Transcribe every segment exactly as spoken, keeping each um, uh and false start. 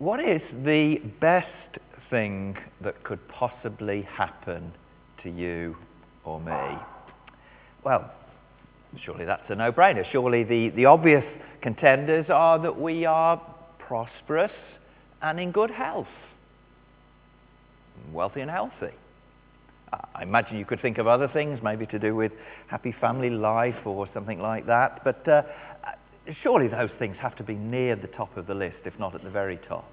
What is the best thing that could possibly happen to you or me? Well, surely that's a no-brainer. Surely the, the obvious contenders are that we are prosperous and in good health, wealthy and healthy. I imagine you could think of other things, maybe to do with happy family life or something like that, but uh, surely those things have to be near the top of the list, if not at the very top.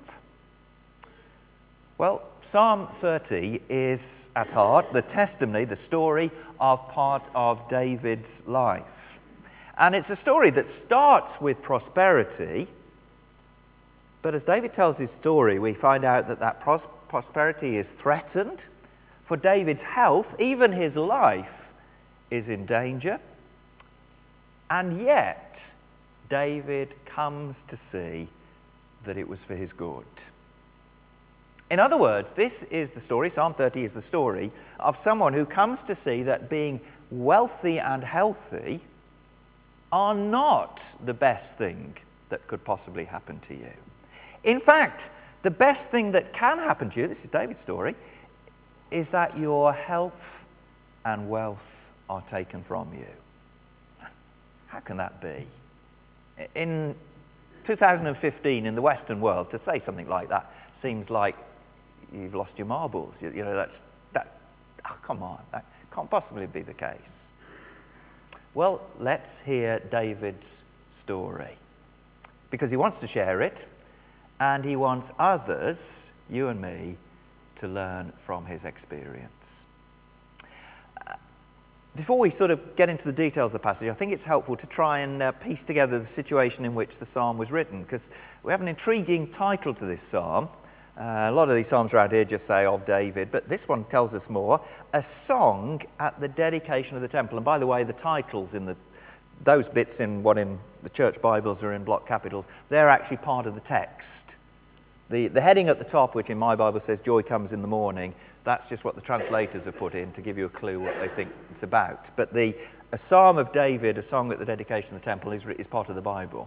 Well, Psalm thirty is at heart the testimony, the story of part of David's life. And it's a story that starts with prosperity, but as David tells his story, we find out that that pros- prosperity is threatened. For David's health, even his life, is in danger. And yet, David comes to see that it was for his good. In other words, this is the story, Psalm thirty is the story, of someone who comes to see that being wealthy and healthy are not the best thing that could possibly happen to you. In fact, the best thing that can happen to you, this is David's story, is that your health and wealth are taken from you. How can that be? In two thousand fifteen, in the Western world, to say something like that seems like you've lost your marbles. You, you know, that's, that, oh, come on, that can't possibly be the case. Well, let's hear David's story, because he wants to share it, and he wants others, you and me, to learn from his experience. Uh, before we sort of get into the details of the passage, I think it's helpful to try and uh, piece together the situation in which the psalm was written, because we have an intriguing title to this psalm. Uh, a lot of these psalms around here just say of David, but this one tells us more. A song at the dedication of the temple. And by the way, the titles in the those bits in what in the church Bibles are in block capitals, they're actually part of the text. The, the heading at the top, which in my Bible says joy comes in the morning, that's just what the translators have put in to give you a clue what they think it's about. But the a Psalm of David, a song at the dedication of the temple, is, is part of the Bible.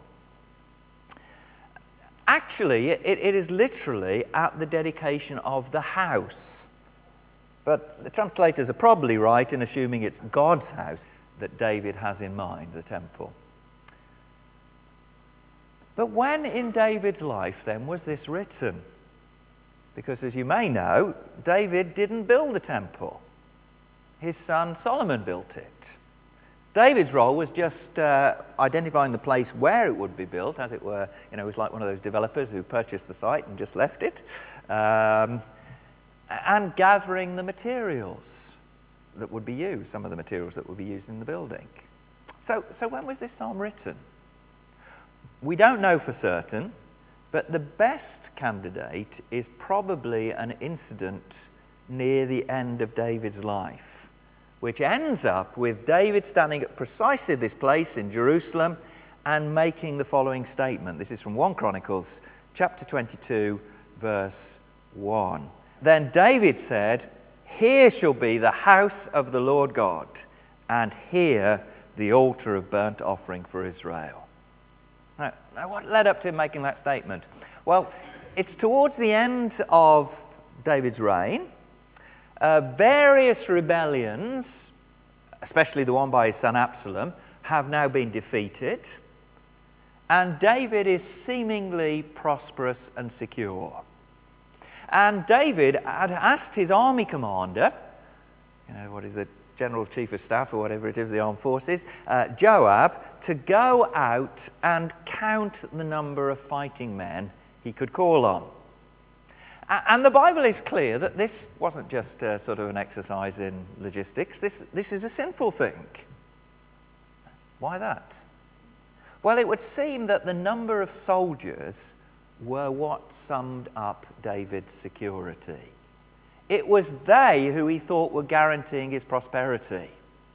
Actually, it, it is literally at the dedication of the house. But the translators are probably right in assuming it's God's house that David has in mind, the temple. But when in David's life, then, was this written? Because, as you may know, David didn't build the temple. His son Solomon built it. David's role was just uh, identifying the place where it would be built, as it were. You know, it was like one of those developers who purchased the site and just left it, um, and gathering the materials that would be used, some of the materials that would be used in the building. So, so when was this psalm written? We don't know for certain, but the best candidate is probably an incident near the end of David's life, which ends up with David standing at precisely this place in Jerusalem and making the following statement. This is from First Chronicles chapter twenty-two, verse one. Then David said, "Here shall be the house of the Lord God, and here the altar of burnt offering for Israel." Now, now, what led up to him making that statement? Well, it's towards the end of David's reign. Uh, various rebellions, especially the one by his son Absalom, have now been defeated. And David is seemingly prosperous and secure. And David had asked his army commander, you know, what is the General Chief of Staff or whatever it is, the armed forces, uh, Joab, to go out and count the number of fighting men he could call on. And the Bible is clear that this wasn't just a, sort of an exercise in logistics. This, this is a sinful thing. Why that? Well, it would seem that the number of soldiers were what summed up David's security. It was they who he thought were guaranteeing his prosperity.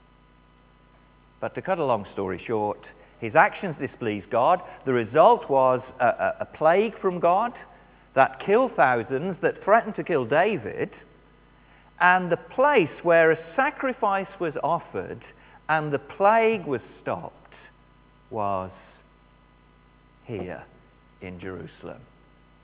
But to cut a long story short, his actions displeased God. The result was a, a, a plague from God that killed thousands, that threatened to kill David. And the place where a sacrifice was offered and the plague was stopped was here in Jerusalem.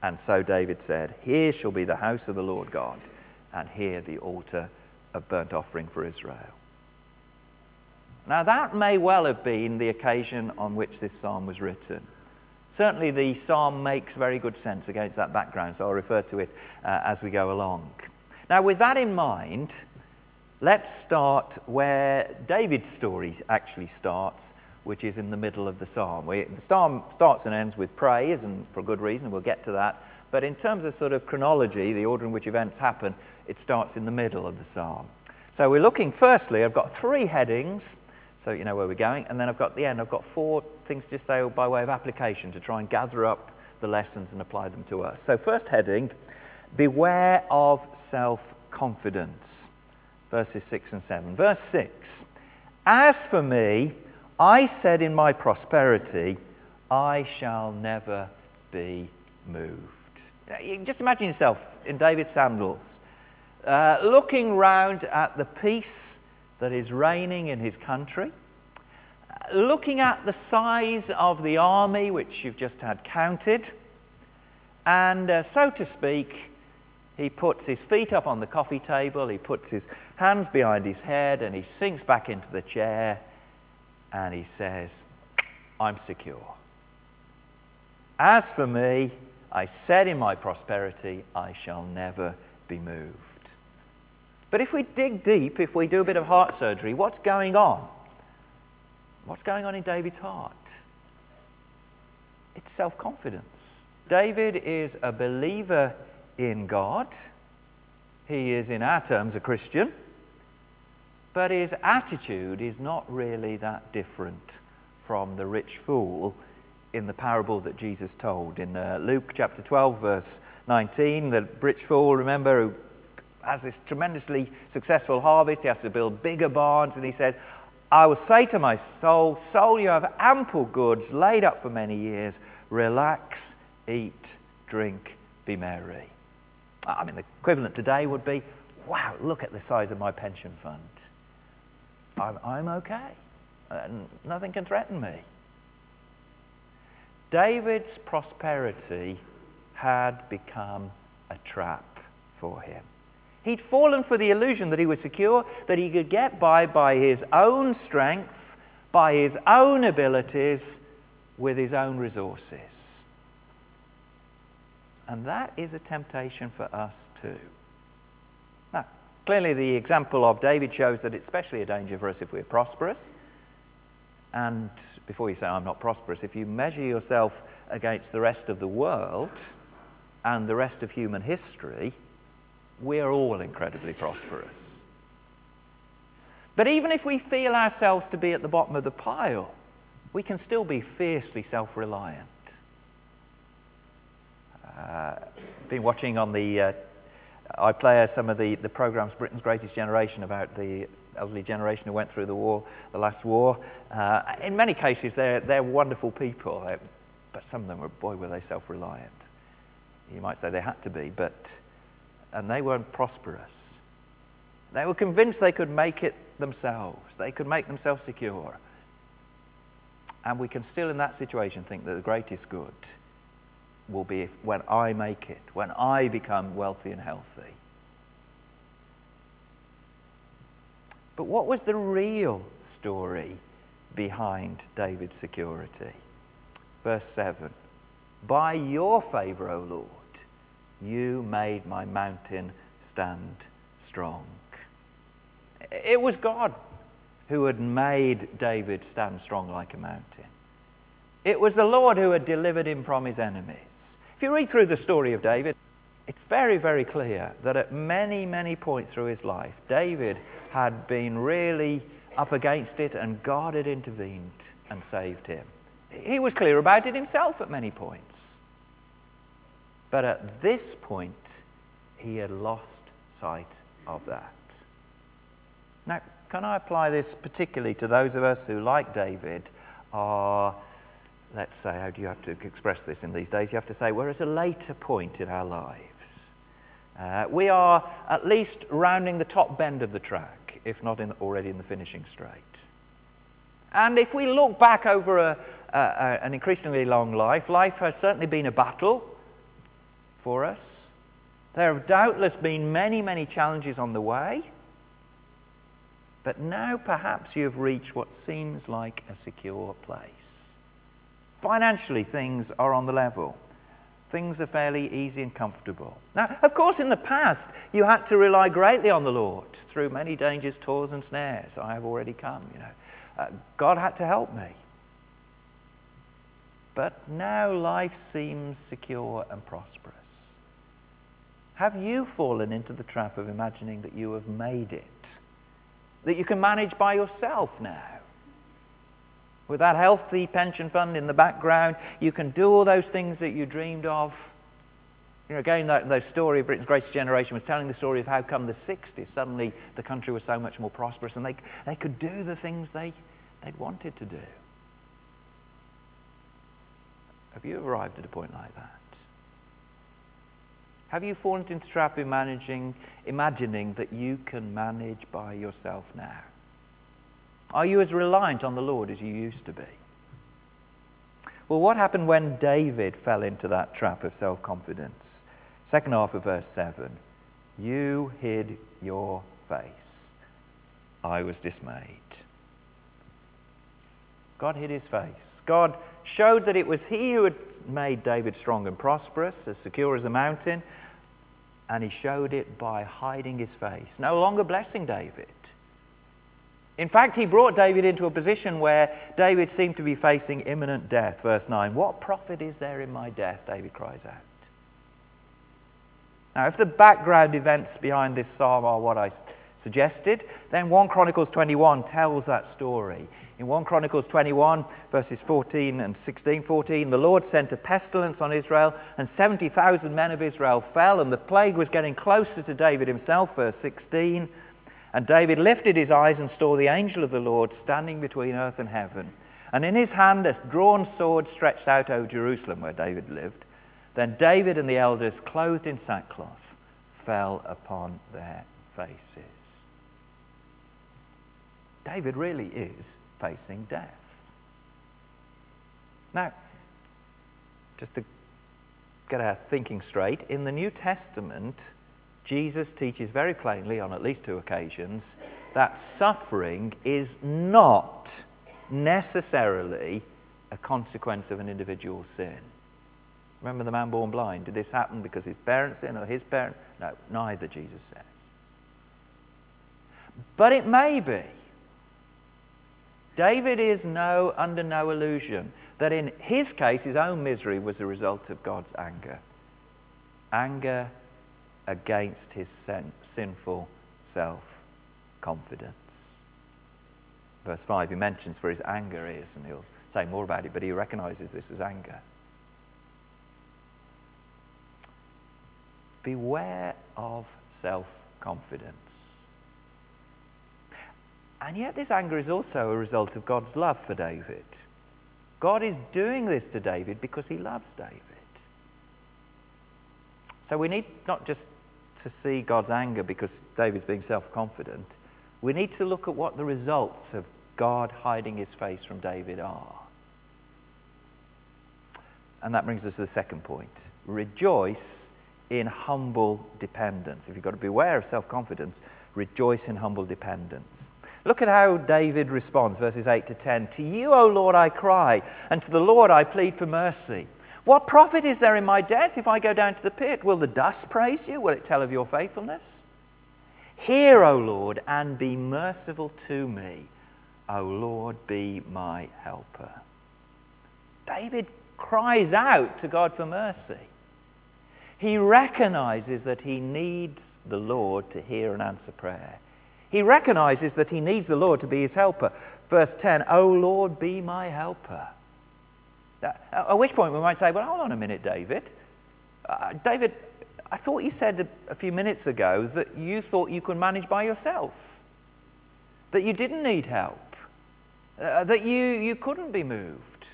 And so David said, here shall be the house of the Lord God, and here the altar of burnt offering for Israel. Now that may well have been the occasion on which this psalm was written. Certainly the psalm makes very good sense against that background, so I'll refer to it uh, as we go along. Now with that in mind, let's start where David's story actually starts, which is in the middle of the psalm. We, the psalm starts and ends with praise, and for good reason, we'll get to that. But in terms of sort of chronology, the order in which events happen, it starts in the middle of the psalm. So we're looking, firstly, I've got three headings, so you know where we're going, and then I've got at the end, I've got four things to say by way of application to try and gather up the lessons and apply them to us. So first heading, beware of self-confidence, verses six and seven. Verse six, as for me, I said in my prosperity, I shall never be moved. You can just imagine yourself in David's sandals, uh, looking round at the peace that is reigning in his country, looking at the size of the army which you've just had counted, and uh, so to speak, he puts his feet up on the coffee table, he puts his hands behind his head, and he sinks back into the chair, and he says, I'm secure. As for me, I said in my prosperity, I shall never be moved. But if we dig deep, if we do a bit of heart surgery, what's going on? What's going on in David's heart? It's self-confidence. David is a believer in God. He is, in our terms, a Christian. But his attitude is not really that different from the rich fool in the parable that Jesus told. In uh, Luke chapter twelve, verse nineteen, the rich fool, remember, who has this tremendously successful harvest. He has to build bigger barns, and he said, I will say to my soul, soul, you have ample goods laid up for many years. Relax, eat, drink, be merry. I mean, the equivalent today would be, wow, look at the size of my pension fund. I'm, I'm okay. Uh, nothing can threaten me. David's prosperity had become a trap for him. He'd fallen for the illusion that he was secure, that he could get by by his own strength, by his own abilities, with his own resources. And that is a temptation for us too. Now, clearly the example of David shows that it's especially a danger for us if we're prosperous. And before you say, I'm not prosperous, if you measure yourself against the rest of the world and the rest of human history, we're all incredibly prosperous. But even if we feel ourselves to be at the bottom of the pile, we can still be fiercely self-reliant. Uh, been watching on the uh, iPlayer some of the, the programs, Britain's Greatest Generation, about the elderly generation who went through the war, the last war. Uh, in many cases, they're, they're wonderful people, they're, but some of them were, boy, were they self-reliant. You might say they had to be, but, and they weren't prosperous. They were convinced they could make it themselves. They could make themselves secure. And we can still, in that situation, think that the greatest good will be if, when I make it, when I become wealthy and healthy. But what was the real story behind David's security? Verse seven, by your favor, O Lord, you made my mountain stand strong. It was God who had made David stand strong like a mountain. It was the Lord who had delivered him from his enemies. If you read through the story of David, it's very, very clear that at many, many points through his life, David had been really up against it, and God had intervened and saved him. He was clear about it himself at many points. But at this point, he had lost sight of that. Now, can I apply this particularly to those of us who, like David, are, let's say, how do you have to express this in these days? You have to say we're at a later point in our lives. Uh, we are at least rounding the top bend of the track, if not in, already in the finishing straight. And if we look back over a, a, a, an increasingly long life, life has certainly been a battle. for us. There have doubtless been many, many challenges on the way. But now perhaps you have reached what seems like a secure place. Financially, things are on the level. Things are fairly easy and comfortable. Now, of course, in the past, you had to rely greatly on the Lord. Through many dangers, toils and snares, I have already come, you know. Uh, God had to help me. But now life seems secure and prosperous. Have you fallen into the trap of imagining that you have made it? That you can manage by yourself now? With that healthy pension fund in the background, you can do all those things that you dreamed of. You know, again, that, that story of Britain's Greatest Generation was telling the story of how come the sixties, suddenly the country was so much more prosperous and they, they could do the things they, they'd wanted to do. Have you arrived at a point like that? Have you fallen into the trap of managing, imagining that you can manage by yourself now? Are you as reliant on the Lord as you used to be? Well, what happened when David fell into that trap of self-confidence? Second half of verse seven. You hid your face. I was dismayed. God hid his face. God showed that it was he who had made David strong and prosperous, as secure as a mountain, and he showed it by hiding his face, no longer blessing David. In fact, he brought David into a position where David seemed to be facing imminent death. Verse nine, what profit is there in my death? David cries out. Now, if the background events behind this psalm are what I suggested, then First Chronicles twenty-one tells that story. In First Chronicles twenty-one, verses fourteen and sixteen, fourteen, the Lord sent a pestilence on Israel, and seventy thousand men of Israel fell, and the plague was getting closer to David himself, verse sixteen. And David lifted his eyes and saw the angel of the Lord standing between earth and heaven, and in his hand a drawn sword stretched out over Jerusalem, where David lived. Then David and the elders, clothed in sackcloth, fell upon their faces. David really is facing death. Now, just to get our thinking straight, in the New Testament, Jesus teaches very plainly on at least two occasions that suffering is not necessarily a consequence of an individual's sin. Remember the man born blind? Did this happen because his parents sinned or his parents? No, neither, Jesus says. But it may be. David is no, under no illusion that in his case, his own misery was a result of God's anger. Anger against his sin, sinful self-confidence. Verse five, he mentions where his anger is, and he'll say more about it, but he recognizes this as anger. Beware of self-confidence. And yet this anger is also a result of God's love for David. God is doing this to David because he loves David. So we need not just to see God's anger because David's being self-confident. We need to look at what the results of God hiding his face from David are. And that brings us to the second point. Rejoice in humble dependence. If you've got to beware of self-confidence, rejoice in humble dependence. Look at how David responds, verses eight to ten. To you, O Lord, I cry, and to the Lord I plead for mercy. What profit is there in my death if I go down to the pit? Will the dust praise you? Will it tell of your faithfulness? Hear, O Lord, and be merciful to me. O Lord, be my helper. David cries out to God for mercy. He recognizes that he needs the Lord to hear and answer prayer. He recognizes that he needs the Lord to be his helper. Verse ten, O Lord, be my helper. At which point we might say, well, hold on a minute, David. Uh, David, I thought you said a, a few minutes ago that you thought you could manage by yourself, that you didn't need help, uh, that you, you couldn't be moved.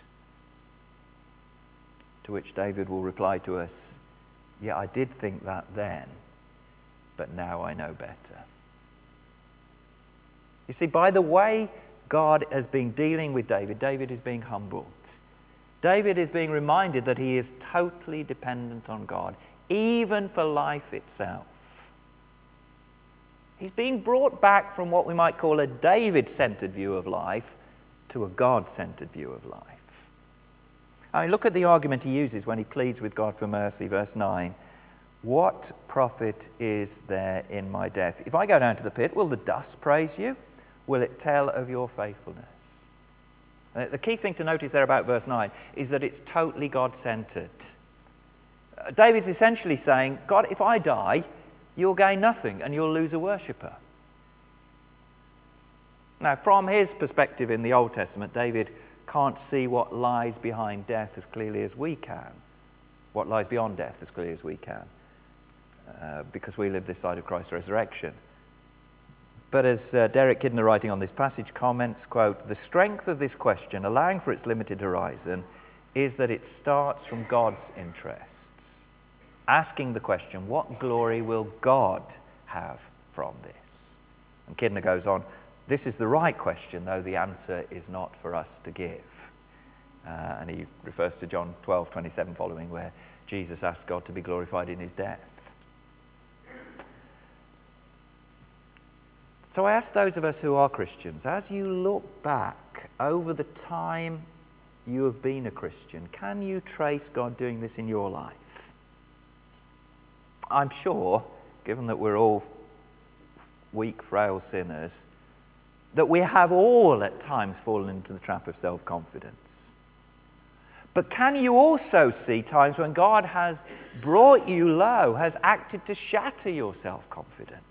To which David will reply to us, yeah, I did think that then, but now I know better. You see, by the way God has been dealing with David, David is being humbled. David is being reminded that he is totally dependent on God, even for life itself. He's being brought back from what we might call a David-centered view of life to a God-centered view of life. I mean, look at the argument he uses when he pleads with God for mercy, verse nine. What profit is there in my death? If I go down to the pit, will the dust praise you? Will it tell of your faithfulness? Uh, the key thing to notice there about verse nine is that it's totally God-centered. Uh, David's essentially saying, God, if I die, you'll gain nothing and you'll lose a worshipper. Now, from his perspective in the Old Testament, David can't see what lies behind death as clearly as we can. What lies beyond death as clearly as we can. Uh, because we live this side of Christ's resurrection. But as uh, Derek Kidner, writing on this passage, comments, quote, the strength of this question, allowing for its limited horizon, is that it starts from God's interests. Asking the question, what glory will God have from this? And Kidner goes on, this is the right question, though the answer is not for us to give. Uh, and he refers to John twelve twenty-seven following, where Jesus asked God to be glorified in his death. So I ask those of us who are Christians, as you look back over the time you have been a Christian, can you trace God doing this in your life? I'm sure, given that we're all weak, frail sinners, that we have all at times fallen into the trap of self-confidence. But can you also see times when God has brought you low, has acted to shatter your self-confidence?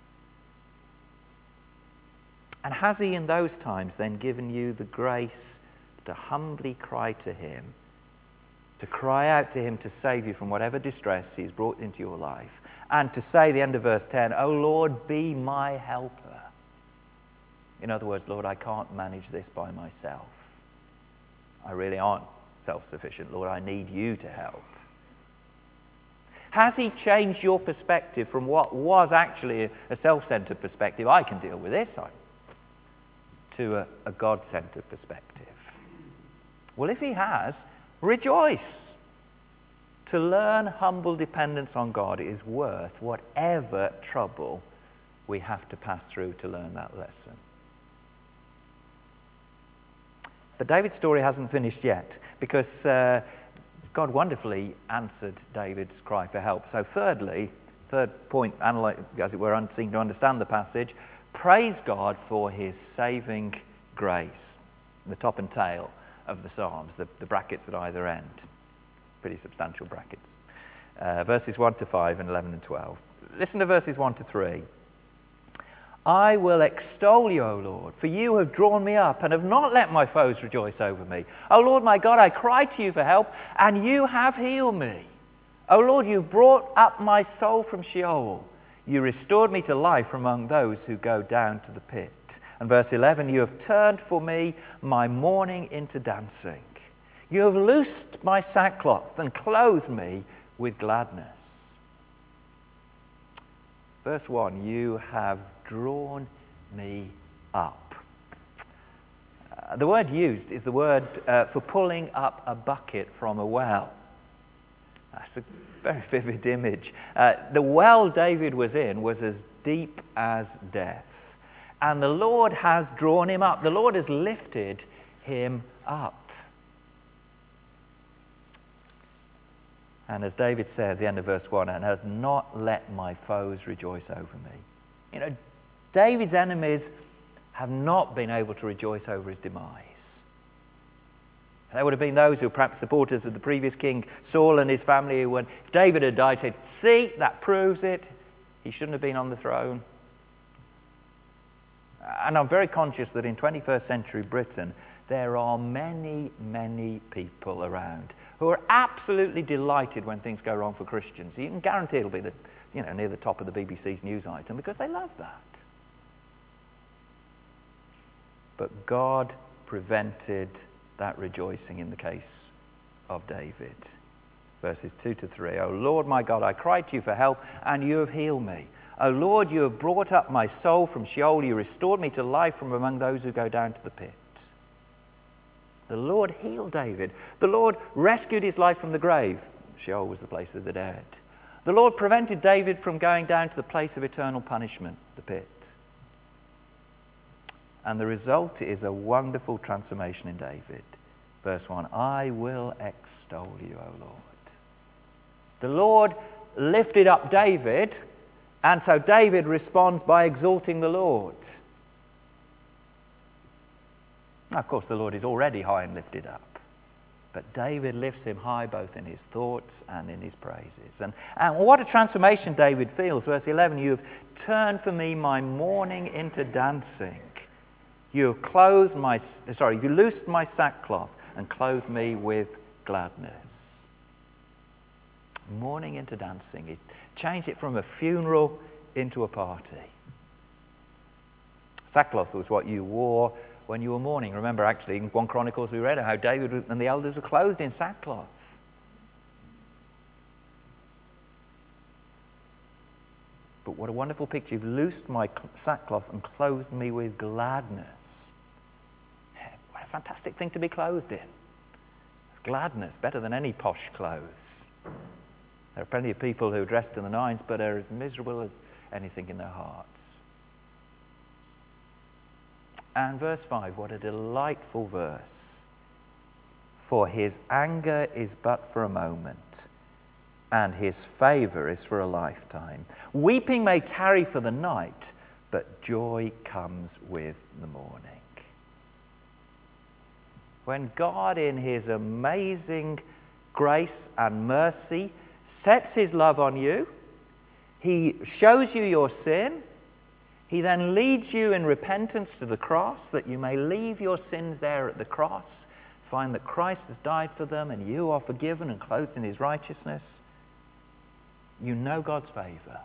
And has he in those times then given you the grace to humbly cry to him, to cry out to him to save you from whatever distress he's brought into your life, and to say, the end of verse ten, "O Lord, be my helper." In other words, Lord, I can't manage this by myself. I really aren't self-sufficient. Lord, I need you to help. Has he changed your perspective from what was actually a self-centered perspective, I can deal with this, I to a, a God-centered perspective? Well, if he has, rejoice. To learn humble dependence on God is worth whatever trouble we have to pass through to learn that lesson. But David's story hasn't finished yet, because uh, God wonderfully answered David's cry for help. So thirdly, third point, as it were, seeking to understand the passage, praise God for his saving grace. The top and tail of the Psalms, the, the brackets at either end. Pretty substantial brackets. Uh, verses one to five and eleven and twelve. Listen to verses one to three. I will extol you, O Lord, for you have drawn me up and have not let my foes rejoice over me. O Lord my God, I cried to you for help, and you have healed me. O Lord, you brought up my soul from Sheol. You restored me to life among those who go down to the pit. And verse eleven, you have turned for me my mourning into dancing. You have loosed my sackcloth and clothed me with gladness. Verse one, you have drawn me up. Uh, the word used is the word uh, for pulling up a bucket from a well. That's a very vivid image. Uh, the well David was in was as deep as death. And the Lord has drawn him up. The Lord has lifted him up. And as David said at the end of verse one, and has not let my foes rejoice over me. You know, David's enemies have not been able to rejoice over his demise. There would have been those who were perhaps supporters of the previous king, Saul and his family, who when David had died said, see, that proves it. He shouldn't have been on the throne. And I'm very conscious that in twenty-first century Britain, there are many, many people around who are absolutely delighted when things go wrong for Christians. You can guarantee it'll be the, you know, near the top of the B B C's news item because they love that. But God prevented that rejoicing in the case of David. Verses two to three. O Lord my God, I cried to you for help, and you have healed me. O Lord, you have brought up my soul from Sheol. You restored me to life from among those who go down to the pit. The Lord healed David. The Lord rescued his life from the grave. Sheol was the place of the dead. The Lord prevented David from going down to the place of eternal punishment, the pit. And the result is a wonderful transformation in David. Verse one, I will extol you, O Lord. The Lord lifted up David, and so David responds by exalting the Lord. Now, of course, the Lord is already high and lifted up. But David lifts him high both in his thoughts and in his praises. And, and what a transformation David feels. Verse eleven, you have turned for me my mourning into dancing. You have clothed my, sorry, you loosed my sackcloth and clothed me with gladness. Mourning into dancing. He changed it from a funeral into a party. Sackcloth was what you wore when you were mourning. Remember, actually, in First Chronicles we read how David and the elders were clothed in sackcloth. But what a wonderful picture. You've loosed my sackcloth and clothed me with gladness. What a fantastic thing to be clothed in. Gladness, better than any posh clothes. There are plenty of people who are dressed in the nines but are as miserable as anything in their hearts. And verse five, what a delightful verse. For his anger is but for a moment, and his favour is for a lifetime. Weeping may tarry for the night, but joy comes with the morning. When God, in his amazing grace and mercy, sets his love on you, he shows you your sin, he then leads you in repentance to the cross, that you may leave your sins there at the cross, find that Christ has died for them and you are forgiven and clothed in his righteousness. You know God's favour.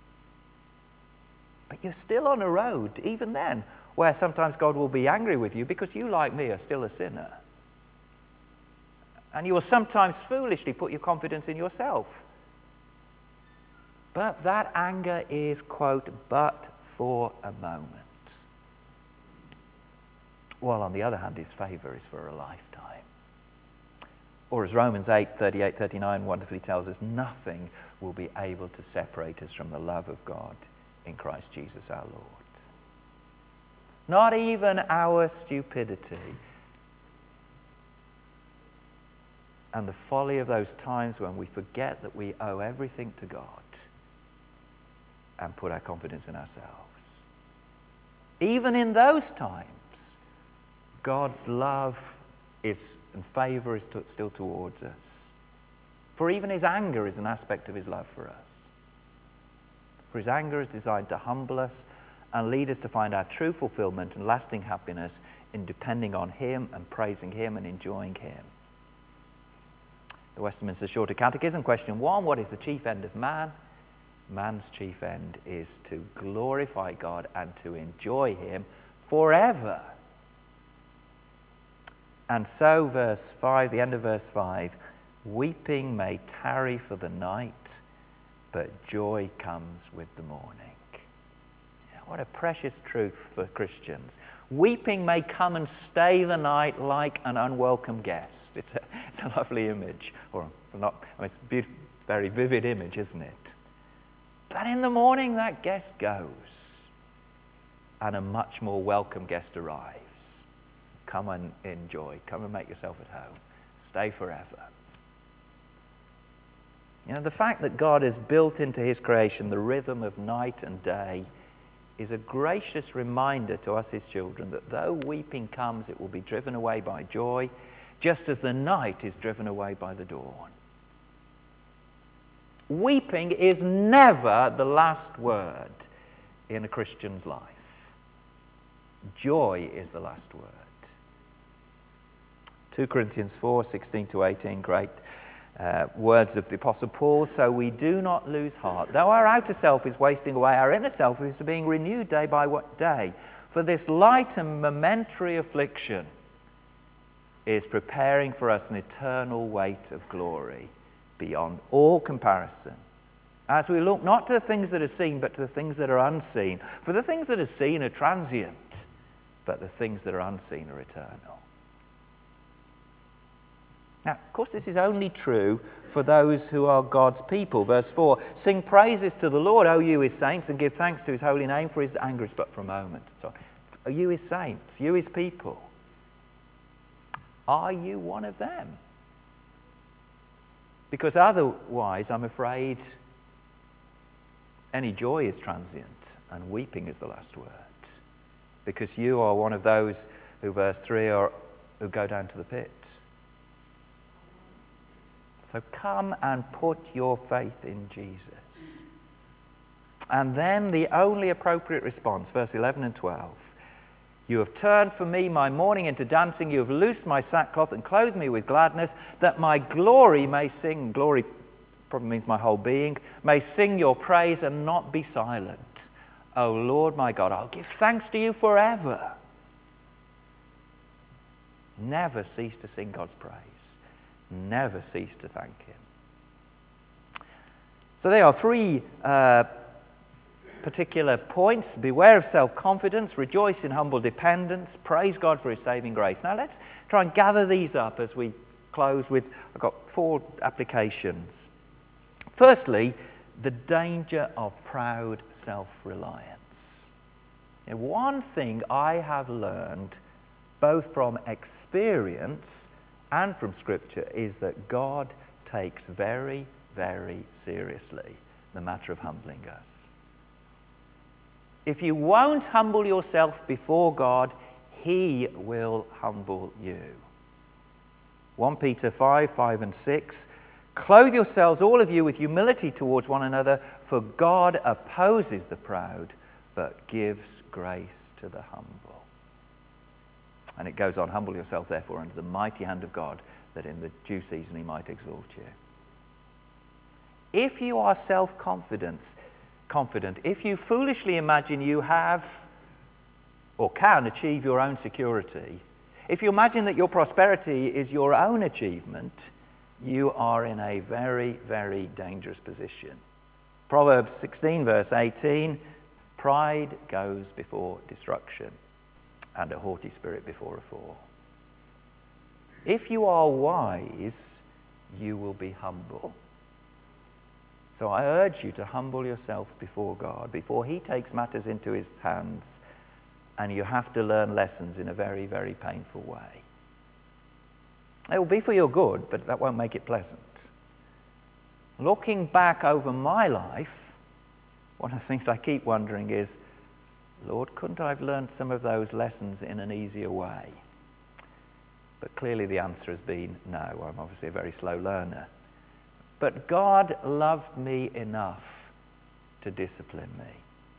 But you're still on a road, even then, where sometimes God will be angry with you because you, like me, are still a sinner. And you will sometimes foolishly put your confidence in yourself. But that anger is, quote, but for a moment. While on the other hand, his favour is for a lifetime. Or as Romans eight, thirty-eight, thirty-nine wonderfully tells us, nothing will be able to separate us from the love of God in Christ Jesus our Lord. Not even our stupidity and the folly of those times when we forget that we owe everything to God and put our confidence in ourselves. Even in those times, God's love is and favour is to, still towards us. For even his anger is an aspect of his love for us. For his anger is designed to humble us and lead us to find our true fulfilment and lasting happiness in depending on him and praising him and enjoying him. The Westminster Shorter Catechism, question one, what is the chief end of man? Man's chief end is to glorify God and to enjoy him forever. And so verse five, the end of verse five, weeping may tarry for the night, but joy comes with the morning. What a precious truth for Christians. Weeping may come and stay the night like an unwelcome guest. It's a, it's a lovely image, or not, I mean, it's a beautiful, very vivid image, isn't it? But in the morning that guest goes, and a much more welcome guest arrives. Come and enjoy. Come and make yourself at home. Stay forever. You know, the fact that God has built into his creation the rhythm of night and day is a gracious reminder to us, his children, that though weeping comes, it will be driven away by joy, just as the night is driven away by the dawn. Weeping is never the last word in a Christian's life. Joy is the last word. Second Corinthians four, sixteen to eighteen, great uh, words of the Apostle Paul. So we do not lose heart. Though our outer self is wasting away, our inner self is being renewed day by day. For this light and momentary affliction is preparing for us an eternal weight of glory beyond all comparison. As we look not to the things that are seen, but to the things that are unseen. For the things that are seen are transient, but the things that are unseen are eternal. Now, of course, this is only true for those who are God's people. Verse four, sing praises to the Lord, O you his saints, and give thanks to his holy name, for his anger is but for a moment. So, are you his saints, you his people? Are you one of them? Because otherwise, I'm afraid, any joy is transient and weeping is the last word. Because you are one of those who, verse three, are who go down to the pit. So come and put your faith in Jesus. And then the only appropriate response, verse eleven and twelve. You have turned for me my mourning into dancing. You have loosed my sackcloth and clothed me with gladness, that my glory may sing. Glory probably means my whole being. May sing your praise and not be silent. O Lord my God, I'll give thanks to you forever. Never cease to sing God's praise. Never cease to thank him. So there are three uh, particular points. Beware of self-confidence, rejoice in humble dependence, praise God for his saving grace. Now let's try and gather these up as we close with, I've got four applications. Firstly, the danger of proud self-reliance. Now, one thing I have learned both from experience and from Scripture is that God takes very, very seriously the matter of humbling us. If you won't humble yourself before God, he will humble you. First Peter five, five and six. Clothe yourselves, all of you, with humility towards one another, for God opposes the proud, but gives grace to the humble. And it goes on, humble yourself, therefore, under the mighty hand of God, that in the due season he might exalt you. If you are self-confident, confident, if you foolishly imagine you have or can achieve your own security, if you imagine that your prosperity is your own achievement, you are in a very, very dangerous position. Proverbs sixteen, verse eighteen, pride goes before destruction, and a haughty spirit before a fall. If you are wise, you will be humble. So I urge you to humble yourself before God, before he takes matters into his hands, and you have to learn lessons in a very, very painful way. It will be for your good, but that won't make it pleasant. Looking back over my life, one of the things I keep wondering is, Lord, couldn't I have learned some of those lessons in an easier way? But clearly the answer has been no. I'm obviously a very slow learner. But God loved me enough to discipline me.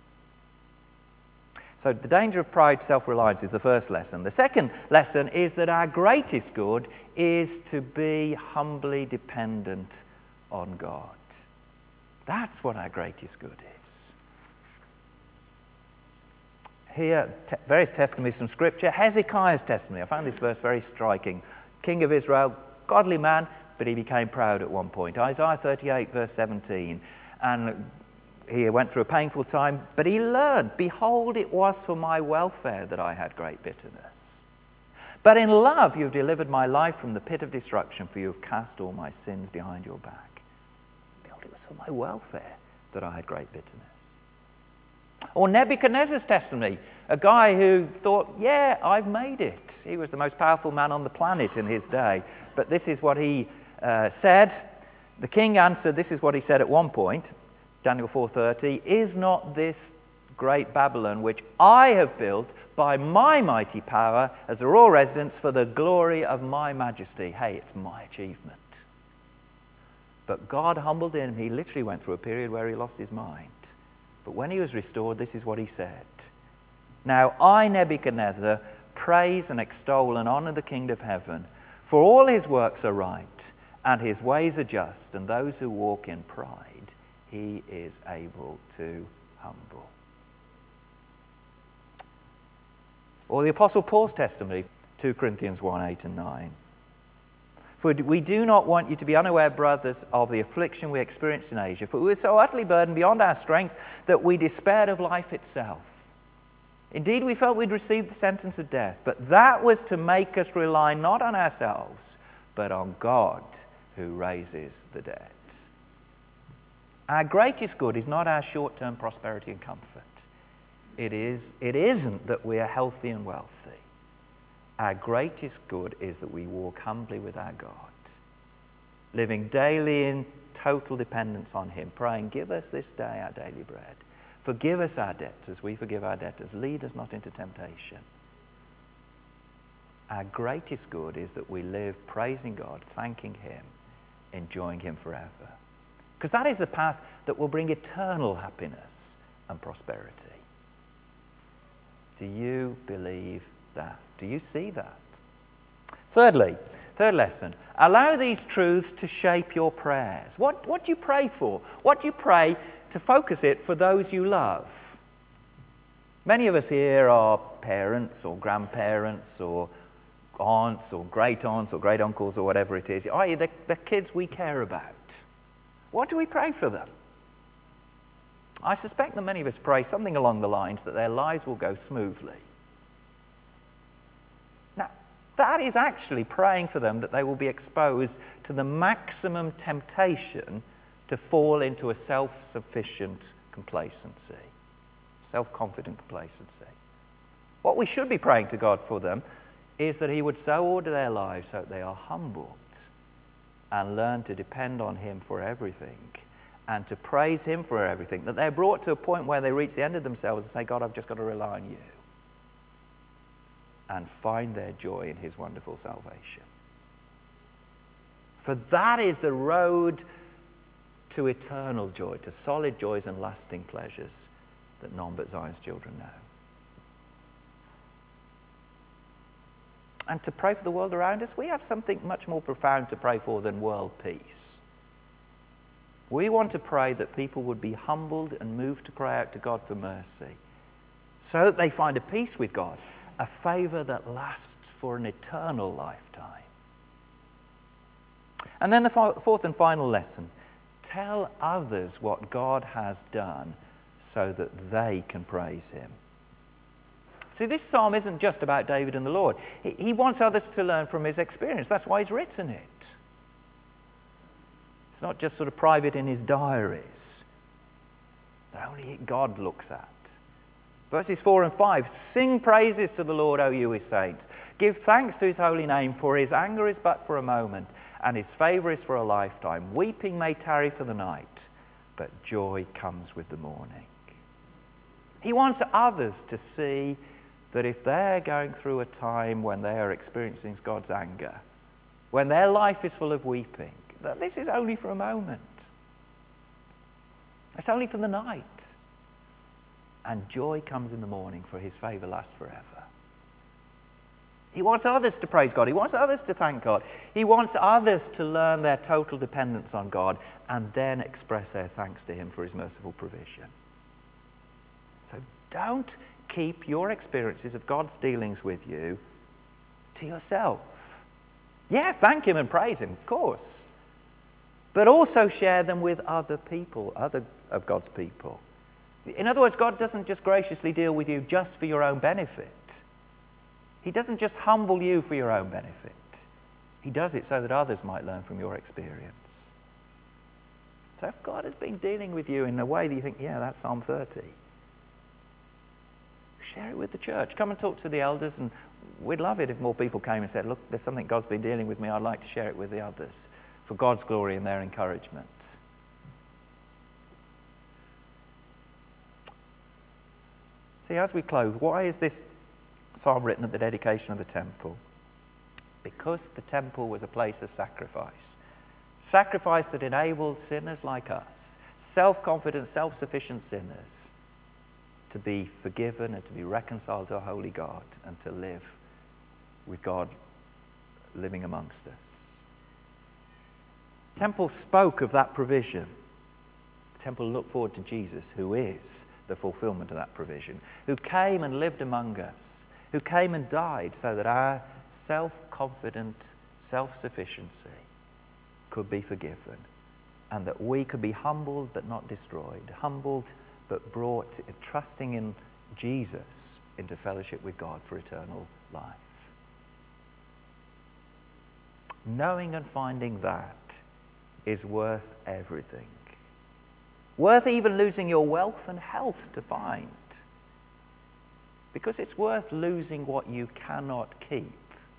So the danger of pride, self-reliance is the first lesson. The second lesson is that our greatest good is to be humbly dependent on God. That's what our greatest good is. Here, te- various testimonies from Scripture. Hezekiah's testimony. I found this verse very striking. King of Israel, godly man, but he became proud at one point. Isaiah thirty-eight, verse seventeen. And he went through a painful time, but he learned, behold, it was for my welfare that I had great bitterness. But in love you have delivered my life from the pit of destruction, for you have cast all my sins behind your back. Behold, it was for my welfare that I had great bitterness. Or Nebuchadnezzar's testimony, a guy who thought, yeah, I've made it. He was the most powerful man on the planet in his day. But this is what he uh, said. The king answered, this is what he said at one point, Daniel four thirty, is not this great Babylon which I have built by my mighty power as a royal residence for the glory of my majesty? Hey, it's my achievement. But God humbled him. He literally went through a period where he lost his mind. But when he was restored, this is what he said. Now I, Nebuchadnezzar, praise and extol and honor the King of heaven, for all his works are right, and his ways are just, and those who walk in pride he is able to humble. Or the Apostle Paul's testimony, two Corinthians one, eight and nine. For we do not want you to be unaware, brothers, of the affliction we experienced in Asia, for we were so utterly burdened beyond our strength that we despaired of life itself. Indeed, we felt we'd received the sentence of death, but that was to make us rely not on ourselves, but on God who raises the dead. Our greatest good is not our short-term prosperity and comfort. It is, it isn't that we are healthy and wealthy. Our greatest good is that we walk humbly with our God, living daily in total dependence on him, praying, give us this day our daily bread. Forgive us our debts as we forgive our debtors. Lead us not into temptation. Our greatest good is that we live praising God, thanking him, enjoying him forever. Because that is the path that will bring eternal happiness and prosperity. Do you believe that? Do you see that? Thirdly, third lesson, allow these truths to shape your prayers. What, what do you pray for? What do you pray to focus it for those you love? Many of us here are parents or grandparents or aunts or great aunts or great uncles or whatever it is. Are you the, the kids we care about? What do we pray for them? I suspect that many of us pray something along the lines that their lives will go smoothly. Now, that is actually praying for them that they will be exposed to the maximum temptation to fall into a self-sufficient complacency, self-confident complacency. What we should be praying to God for them is that he would so order their lives so that they are humbled and learn to depend on him for everything and to praise him for everything, that they're brought to a point where they reach the end of themselves and say, God, I've just got to rely on you, and find their joy in his wonderful salvation. For that is the road to eternal joy, to solid joys and lasting pleasures that none but Zion's children know. And to pray for the world around us, we have something much more profound to pray for than world peace. We want to pray that people would be humbled and moved to cry out to God for mercy, so that they find a peace with God, a favour that lasts for an eternal lifetime. And then the fourth and final lesson, tell others what God has done so that they can praise him. See, this psalm isn't just about David and the Lord. He, he wants others to learn from his experience. That's why he's written it. It's not just sort of private in his diaries that only God looks at. Verses four and five, sing praises to the Lord, O you his saints. Give thanks to his holy name, for his anger is but for a moment, and his favour is for a lifetime. Weeping may tarry for the night, but joy comes with the morning. He wants others to see that if they're going through a time when they are experiencing God's anger, when their life is full of weeping, that this is only for a moment. It's only for the night. And joy comes in the morning, for his favour lasts forever. He wants others to praise God. He wants others to thank God. He wants others to learn their total dependence on God and then express their thanks to him for his merciful provision. So don't keep your experiences of God's dealings with you to yourself. Yeah, thank him and praise him, of course. But also share them with other people, other of God's people. In other words, God doesn't just graciously deal with you just for your own benefit. He doesn't just humble you for your own benefit. He does it so that others might learn from your experience. So if God has been dealing with you in a way that you think, yeah, that's Psalm thirty, share it with the church. Come and talk to the elders, and we'd love it if more people came and said, look, there's something God's been dealing with me. I'd like to share it with the others for God's glory and their encouragement. See, as we close, why is this psalm written at the dedication of the temple? Because the temple was a place of sacrifice. Sacrifice that enabled sinners like us, self-confident, self-sufficient sinners, to be forgiven and to be reconciled to a holy God and to live with God living amongst us. The temple spoke of that provision. The temple looked forward to Jesus, who is the fulfillment of that provision, who came and lived among us, who came and died so that our self-confident self-sufficiency could be forgiven, and that we could be humbled but not destroyed, humbled but brought, trusting in Jesus, into fellowship with God for eternal life. knowing and finding that is worth everything. Worth even losing your wealth and health to find. Because it's worth losing what you cannot keep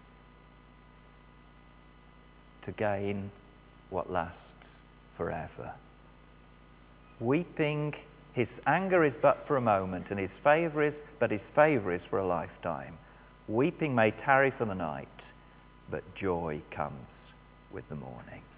to gain what lasts forever. Weeping, his anger is but for a moment, and his favour is, but his favour is for a lifetime. Weeping may tarry for the night, but joy comes with the morning.